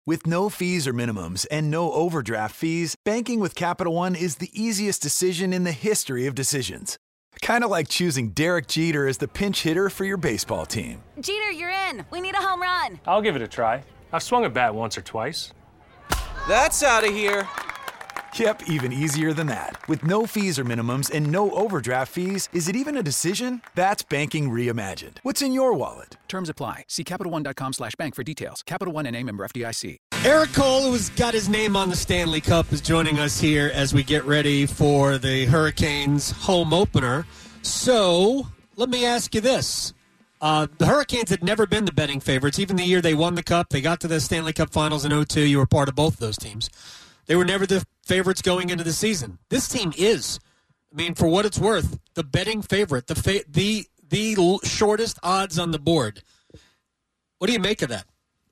With no fees or minimums and no overdraft fees, banking with Capital One is the easiest decision in the history of decisions. Kind of like choosing Derek Jeter as the pinch hitter for your baseball team. Jeter, you're in. We need a home run. I'll give it a try. I've swung a bat once or twice. That's out of here. Yep, even easier than that. With no fees or minimums and no overdraft fees, is it even a decision? That's banking reimagined. What's in your wallet? Terms apply. See CapitalOne.com/bank for details. Capital One N.A. member FDIC. Eric Cole, who's got his name on the Stanley Cup, is joining us here as we get ready for the Hurricanes home opener. So, let me ask you this. The Hurricanes had never been the betting favorites. Even the year they won the Cup, they got to the Stanley Cup Finals in 2002. You were part of both those teams. They were never the favorites going into the season. This team is, I mean, for what it's worth, the betting favorite, the shortest odds on the board. What do you make of that?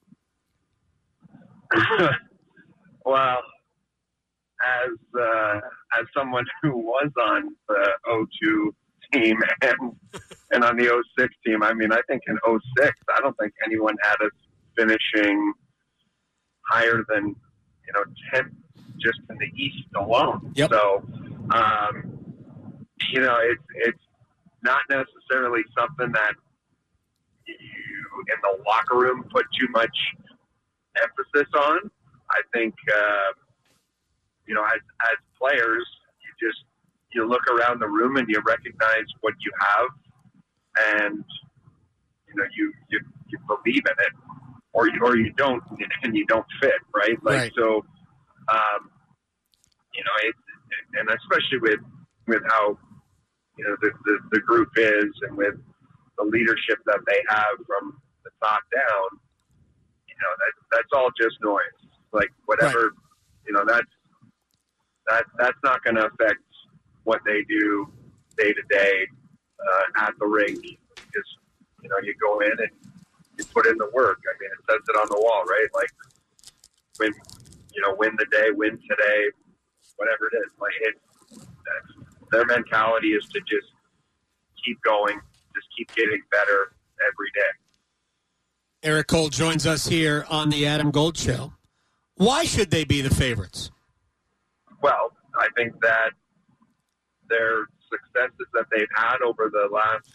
Well, as someone who was on the 2002 team and on the 2006 team, I mean, I think in 2006, I don't think anyone had us finishing higher than 10th just in the East alone. Yep. So, it's not necessarily something that you in the locker room put too much emphasis on. I think, as players, you look around the room and you recognize what you have, and you believe in it, or you don't, and you don't fit, right? Right. So, and especially with how the group is, and with the leadership that they have from the top down, that's all just noise. Like whatever, right. That's not going to affect what they do day to day at the rink. Because you go in and you put in the work. I mean, it says it on the wall, right? Like win the day, win today, whatever it is. Like their mentality is to just keep going, just keep getting better every day. Eric Cole joins us here on the Adam Gold Show. Why should they be the favorites? Well, I think that their successes that they've had over the last,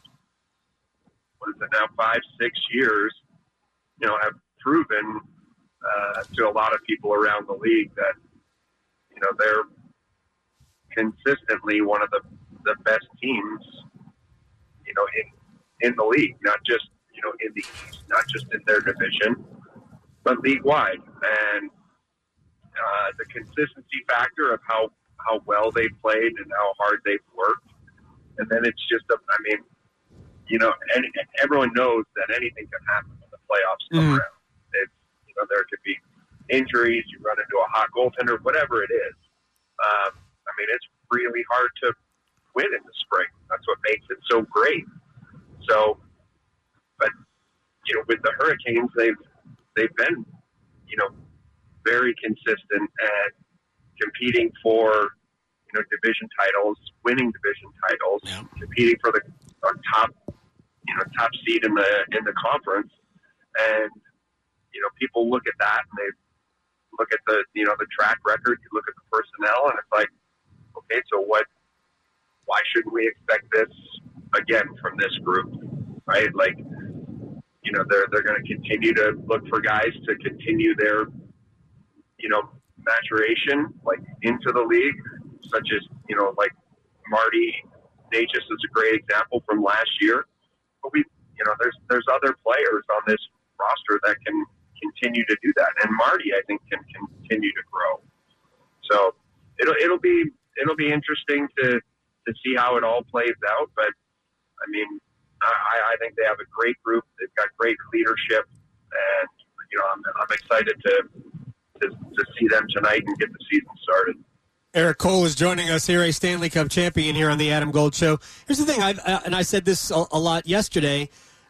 5-6 years, have proven to a lot of people around the league that, they're consistently one of the best teams, in the league, not just, in the East, not just in their division, but league-wide. And the consistency factor of how well they've played and how hard they've worked. And then it's just, and everyone knows that anything can happen when the playoffs come around. It's, there could be injuries, you run into a hot goaltender, whatever it is. It's really hard to win in the spring. That's what makes it so great. So, but, with the Hurricanes, they've been, very consistent at competing for, division titles, winning division titles, competing for the top seed in the conference. And, people look at that and they look at the track record, you look at the personnel, and it's like, okay, so why shouldn't we expect this again from this group, right? Like, they're going to continue to look for guys to continue their, maturation, like into the league, such as, like Marty Necas is a great example from last year. But there's other players on this roster that can continue to do that. And Marty, I think, can continue to grow. So it'll be interesting to see how it all plays out. But I think they have a great group. They've got great leadership, and I'm excited to see them tonight and get the season started. Eric Cole is joining us here, a Stanley Cup champion here on the Adam Gold Show. Here's the thing, and I said this a lot yesterday.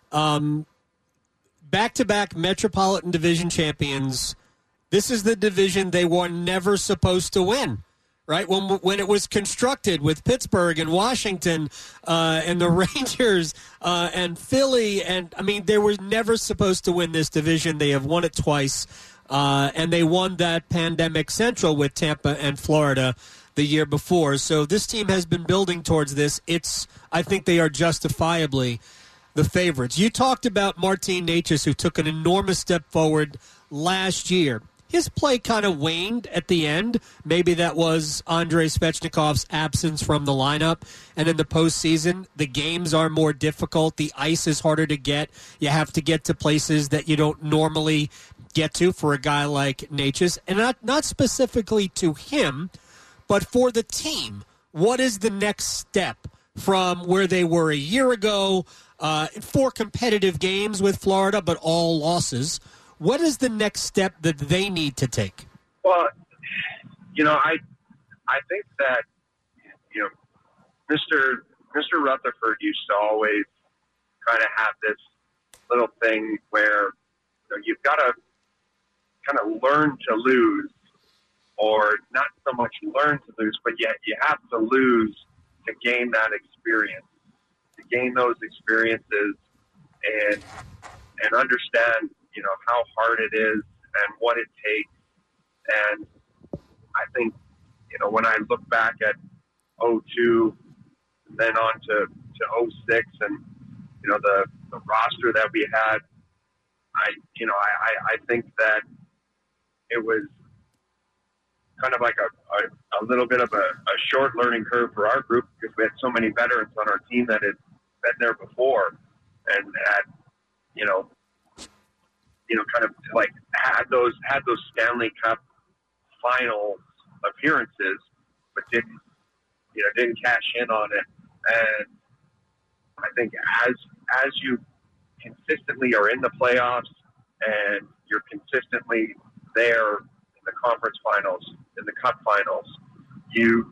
Back-to-back Metropolitan Division champions. This is the division they were never supposed to win, right? When it was constructed with Pittsburgh and Washington and the Rangers and Philly, and they were never supposed to win this division. They have won it twice. and they won that Pandemic Central with Tampa and Florida the year before. So this team has been building towards this. I think they are justifiably the favorites. You talked about Martin Necas, who took an enormous step forward last year. His play kind of waned at the end. Maybe that was Andrei Svechnikov's absence from the lineup. And in the postseason, the games are more difficult. The ice is harder to get. You have to get to places that you don't normally get to for a guy like Necas. And not specifically to him, but for the team. What is the next step from where they were a year ago? 4 competitive games with Florida, but all losses. What is the next step that they need to take? Well, I think that, Mr. Rutherford used to always kind of have this little thing where you've got to kind of learn to lose, or not so much learn to lose, but yet you have to lose to gain that experience, to gain those experiences and understand, how hard it is and what it takes. And I think, when I look back at 2002, and then on to 2006, and, the roster that we had, I think that it was kind of like a little bit of a short learning curve for our group, because we had so many veterans on our team that had been there before and had, kind of like had those Stanley Cup final appearances, but didn't cash in on it. And I think as you consistently are in the playoffs and you're consistently there in the conference finals, in the cup finals, your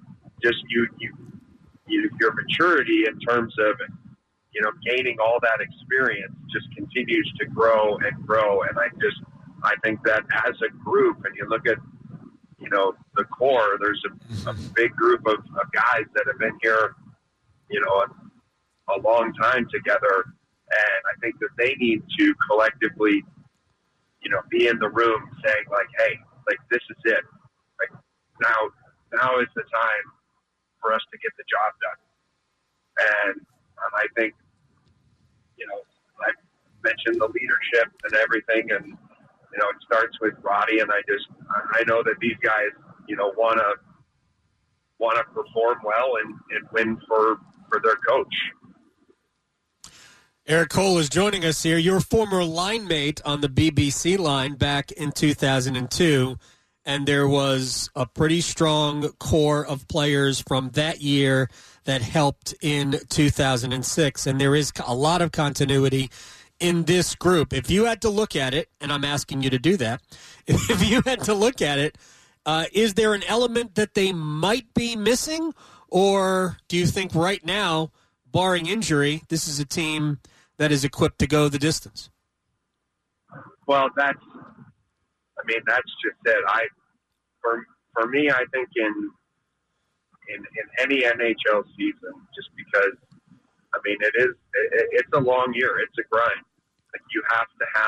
maturity in terms of gaining all that experience just continues to grow and grow. And I think that as a group, and you look at, the core, there's a big group of guys that have been here, a long time together. And I think that they need to collectively, be in the room saying like, hey, like, this is it. Like, now is the time for us to get the job done. And I think, I mentioned the leadership and everything, and, it starts with Roddy, and I know that these guys, want to perform well and win for their coach. Eric Cole is joining us here. Your former line mate on the BBC line back in 2002, and there was a pretty strong core of players from that year that helped in 2006, and there is a lot of continuity in this group. If you had to look at it, and I'm asking you to do that, if you had to look at it, is there an element that they might be missing, or do you think right now, barring injury, this is a team that is equipped to go the distance? Well, that's just it. For me, I think in any NHL season, just because, it's a long year. It's a grind. Like, you have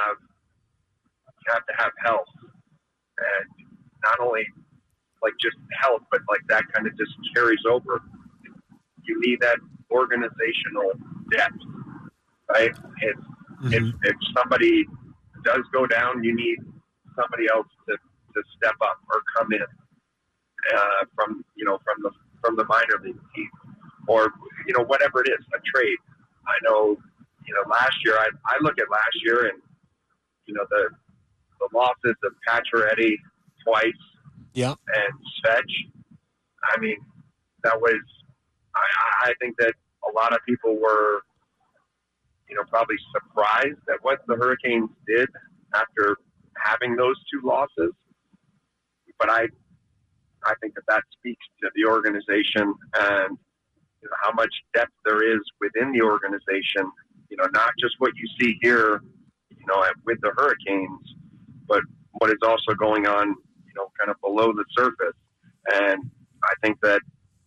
to have health, and not only like just health, but like that kind of just carries over. You need that organizational depth, right? If somebody does go down, you need somebody else to step up or come in from the minor league team, or whatever it is, a trade. I know last year I look at last year, and the losses of Pacioretty twice, yeah, and Svech. That was I think that a lot of people were probably surprised at what the Hurricanes did after having those 2 losses. But I think that speaks to the organization and how much depth there is within the organization. Not just what you see here, with the Hurricanes, but what is also going on, kind of below the surface. And I think that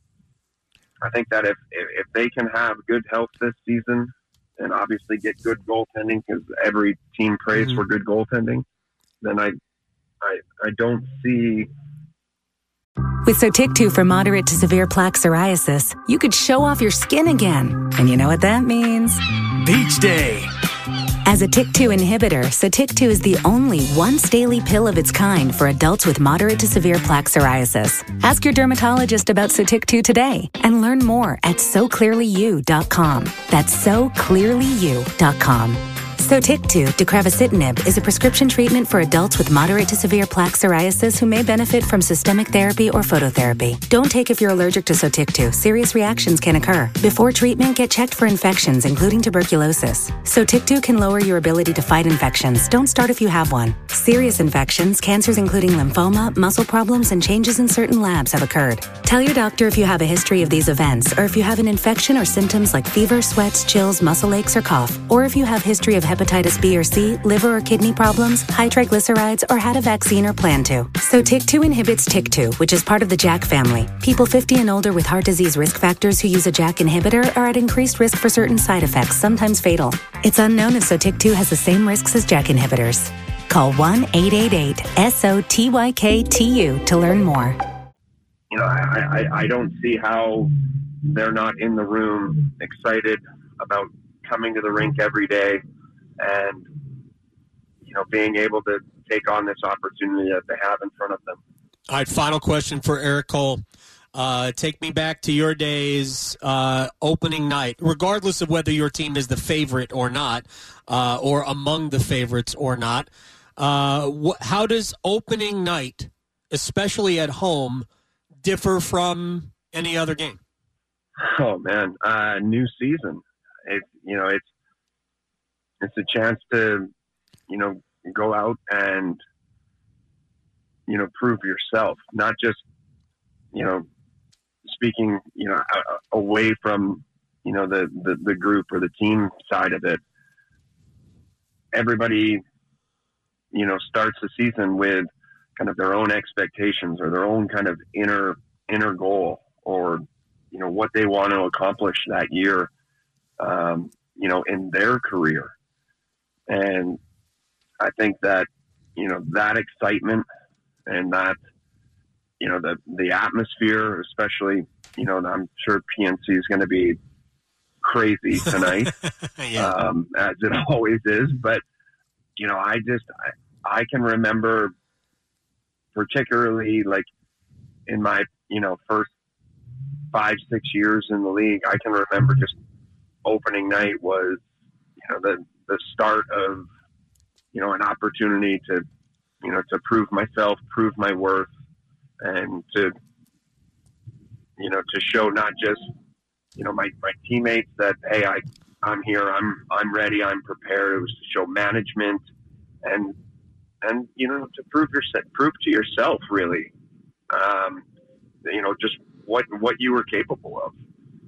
if they can have good health this season, and obviously get good goaltending, because every team prays for good goaltending, then I I don't see. With Sotyktu for moderate to severe plaque psoriasis, you could show off your skin again. And you know what that means? Beach Day. As a TYK2 inhibitor, Sotyktu is the only once-daily pill of its kind for adults with moderate to severe plaque psoriasis. Ask your dermatologist about Sotyktu today and learn more at SoClearlyYou.com. That's SoClearlyYou.com. Sotyktu deucravacitinib is a prescription treatment for adults with moderate to severe plaque psoriasis who may benefit from systemic therapy or phototherapy. Don't take if you're allergic to Sotyktu. Serious reactions can occur. Before treatment, get checked for infections, including tuberculosis. Sotyktu can lower your ability to fight infections. Don't start if you have one. Serious infections, cancers including lymphoma, muscle problems, and changes in certain labs have occurred. Tell your doctor if you have a history of these events, or if you have an infection or symptoms like fever, sweats, chills, muscle aches, or cough, or if you have history of hepatitis B or C, liver or kidney problems, high triglycerides, or had a vaccine or plan to. Sotyktu inhibits TYK2, which is part of the JAK family. People 50 and older with heart disease risk factors who use a JAK inhibitor are at increased risk for certain side effects, sometimes fatal. It's unknown if Sotyktu has the same risks as JAK inhibitors. Call 1-888-SOTYKTU to learn more. You know, I don't see how they're not in the room excited about coming to the rink every day and, you know, being able to take on this opportunity that they have in front of them. All right, final question for Eric Cole. Take me back to your days, opening night, regardless of whether your team is the favorite or not, or among the favorites or not. How does opening night, especially at home, differ from any other game? Oh man, new season. It's a chance to, you know, go out and, you know, prove yourself, not just, you know, speaking, you know, away from, you know, the group or the team side of it. Everybody, you know, starts the season with kind of their own expectations or their own kind of inner goal, or, you know, what they want to accomplish that year, you know, in their career. And I think that, you know, that excitement and that, you know, the atmosphere, especially, you know, I'm sure PNC is going to be crazy tonight, Yeah. As it always is. But, you know, I can remember, particularly like in my, you know, first 5-6 years in the league, I can remember just opening night was, you know, the start of, you know, an opportunity to, you know, to prove myself, prove my worth, and to, you know, to show not just, you know, my teammates that, hey, I'm here, I'm ready, I'm prepared. It was to show management and you know, to prove to yourself really, you know, just what you were capable of.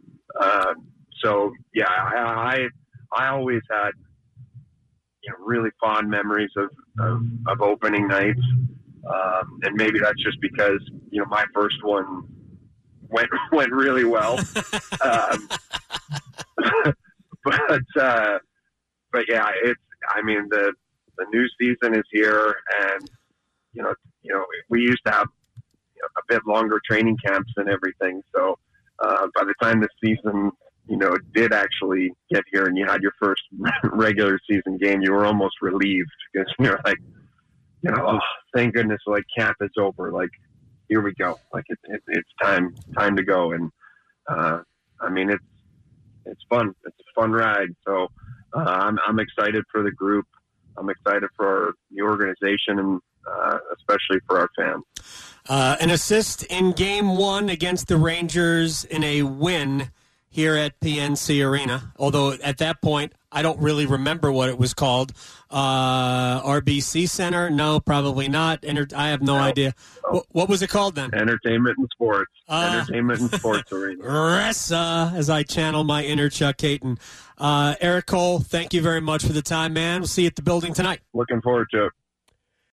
So yeah, I always had, you know, really fond memories of opening nights. And maybe that's just because, you know, my first one went really well. But yeah, I mean, the new season is here, and, you know, we used to have, you know, a bit longer training camps and everything. So, by the time the season, you know, did actually get here and you had your first regular season game, you were almost relieved because you're like, you know, oh, thank goodness, like, camp is over. Like, here we go. Like, it's time to go. And, I mean, it's fun. It's a fun ride. So, I'm excited for the group. I'm excited for the organization and, especially for our fans. An assist in Game 1 against the Rangers in a win here at PNC Arena, although at that point, I don't really remember what it was called. RBC Center? No, probably not. I have no idea. What was it called then? Entertainment and Sports. Entertainment and Sports Arena. Ressa, as I channel my inner Chuck Hayton. Eric Cole, thank you very much for the time, man. We'll see you at the building tonight. Looking forward to it.